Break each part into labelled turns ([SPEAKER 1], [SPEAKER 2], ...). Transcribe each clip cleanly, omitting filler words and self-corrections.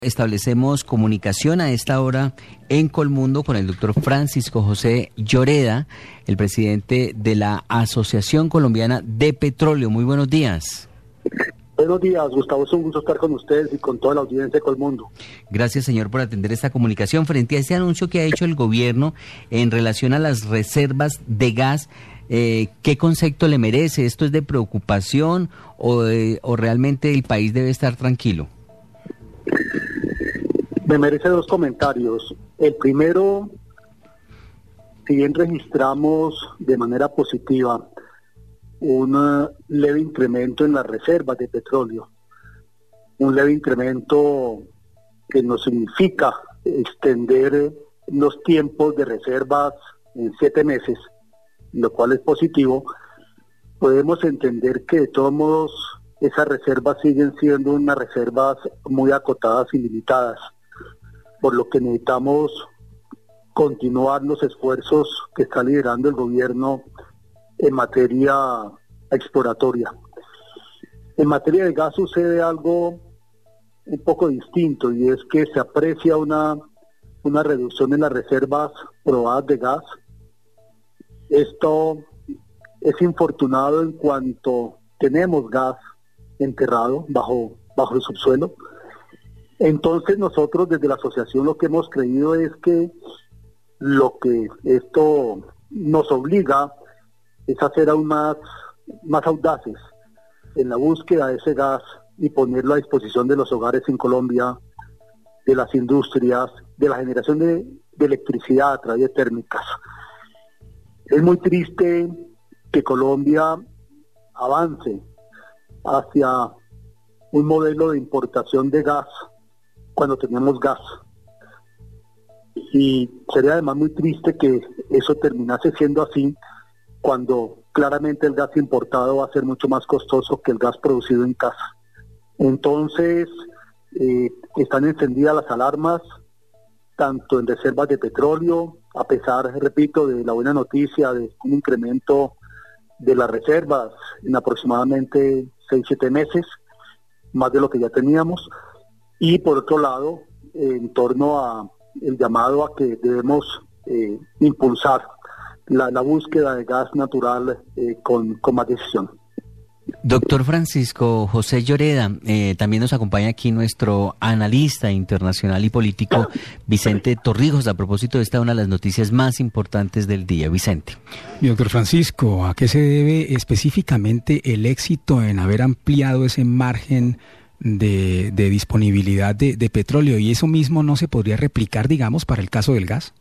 [SPEAKER 1] Establecemos comunicación a esta hora en Colmundo con el doctor Francisco José Lloreda, el presidente de la Asociación Colombiana de Petróleo. Muy buenos días.
[SPEAKER 2] Buenos días, Gustavo. Es un gusto estar con ustedes y con toda la audiencia de Colmundo.
[SPEAKER 1] Gracias, señor, por atender esta comunicación. Frente a ese anuncio que ha hecho el gobierno en relación a las reservas de gas, ¿qué concepto le merece? ¿Esto es de preocupación o realmente el país debe estar tranquilo?
[SPEAKER 2] Me merece dos comentarios. El primero, si bien registramos de manera positiva un leve incremento en las reservas de petróleo, un leve incremento que nos significa extender los tiempos de reservas en 7 meses, lo cual es positivo, podemos entender que de todos modos esas reservas siguen siendo unas reservas muy acotadas y limitadas, por lo que necesitamos continuar los esfuerzos que está liderando el gobierno en materia exploratoria. En materia de gas sucede algo un poco distinto, y es que se aprecia una reducción en las reservas probadas de gas. Esto es infortunado en cuanto tenemos gas enterrado bajo el subsuelo. Entonces nosotros desde la asociación lo que hemos creído es que lo que esto nos obliga es a ser aún más audaces en la búsqueda de ese gas y ponerlo a disposición de los hogares en Colombia, de las industrias, de la generación de electricidad a través de térmicas. Es muy triste que Colombia avance hacia un modelo de importación de gas cuando tenemos gas. Y sería además muy triste que eso terminase siendo así cuando claramente el gas importado va a ser mucho más costoso que el gas producido en casa. Entonces, están encendidas las alarmas, tanto en reservas de petróleo, a pesar, repito, de la buena noticia de un incremento de las reservas en aproximadamente 6-7 meses, más de lo que ya teníamos, y por otro lado, en torno a el llamado a que debemos impulsar la búsqueda de gas natural con más decisión.
[SPEAKER 1] Doctor Francisco José Lloreda, también nos acompaña aquí nuestro analista internacional y político Vicente Torrijos, a propósito de esta una de las noticias más importantes del día. Vicente.
[SPEAKER 3] Doctor Francisco, ¿a qué se debe específicamente el éxito en haber ampliado ese margen de disponibilidad de petróleo? ¿Y eso mismo no se podría replicar, digamos, para el caso del gas?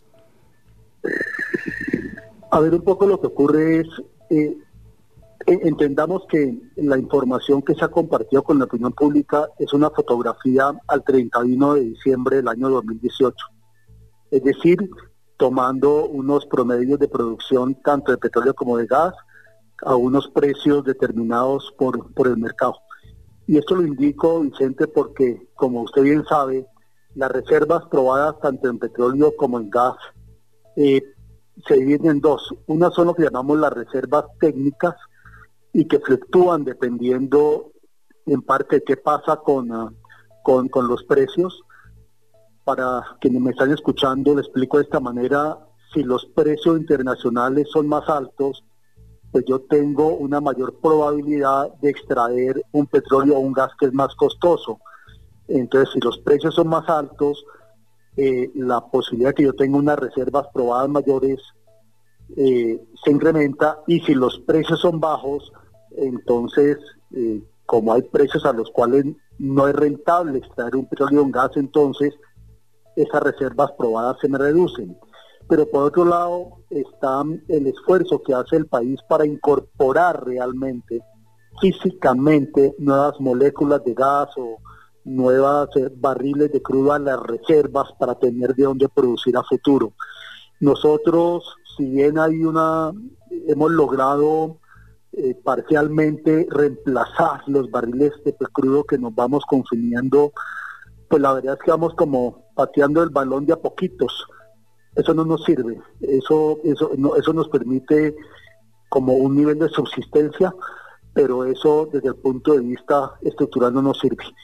[SPEAKER 2] A ver, un poco lo que ocurre es... entendamos que la información que se ha compartido con la opinión pública es una fotografía al 31 de diciembre del año 2018. Es decir, tomando unos promedios de producción tanto de petróleo como de gas a unos precios determinados por el mercado. Y esto lo indico, Vicente, porque, como usted bien sabe, las reservas probadas tanto en petróleo como en gas se dividen en dos. Una son lo que llamamos las reservas técnicas, y que fluctúan dependiendo en parte de qué pasa con los precios. Para quienes me están escuchando, les explico de esta manera: si los precios internacionales son más altos, pues yo tengo una mayor probabilidad de extraer un petróleo o un gas que es más costoso. Entonces, si los precios son más altos, la posibilidad de que yo tenga unas reservas probadas mayores se incrementa, y si los precios son bajos, entonces como hay precios a los cuales no es rentable extraer un petróleo o un gas, entonces esas reservas probadas se me reducen. Pero por otro lado está el esfuerzo que hace el país para incorporar realmente, físicamente, nuevas moléculas de gas o nuevas barriles de crudo a las reservas para tener de dónde producir a futuro. Nosotros, si bien hemos logrado parcialmente reemplazar los barriles de crudo que nos vamos consumiendo, pues la verdad es que vamos como pateando el balón de a poquitos. Eso no nos sirve, eso nos permite como un nivel de subsistencia, pero eso desde el punto de vista estructural no nos sirve.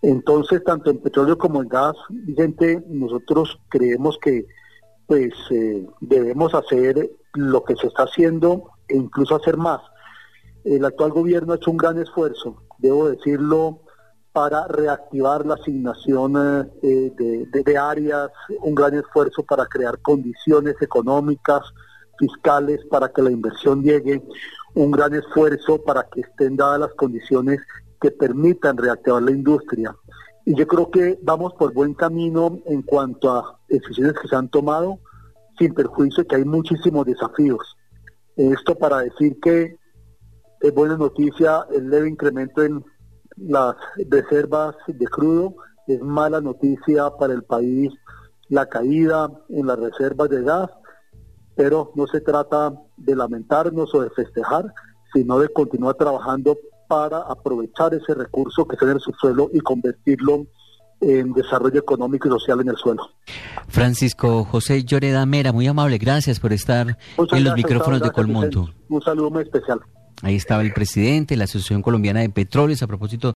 [SPEAKER 2] Entonces, tanto en petróleo como en gas, Vicente, nosotros creemos que debemos hacer lo que se está haciendo e incluso hacer más. El actual gobierno ha hecho un gran esfuerzo, debo decirlo, para reactivar la asignación de áreas, un gran esfuerzo para crear condiciones económicas, fiscales, para que la inversión llegue, un gran esfuerzo para que estén dadas las condiciones que permitan reactivar la industria. Y yo creo que vamos por buen camino en cuanto a decisiones que se han tomado, sin perjuicio de que hay muchísimos desafíos. Esto para decir que es buena noticia el leve incremento en las reservas de crudo, es mala noticia para el país la caída en las reservas de gas, pero no se trata de lamentarnos o de festejar, sino de continuar trabajando para aprovechar ese recurso que está en el subsuelo y convertirlo en desarrollo económico y social en el suelo.
[SPEAKER 1] Francisco José Lloreda Mera, muy amable, gracias por estar en los micrófonos de Colmonto.
[SPEAKER 2] Un saludo muy especial.
[SPEAKER 1] Ahí estaba el presidente de la Asociación Colombiana de Petróleos a propósito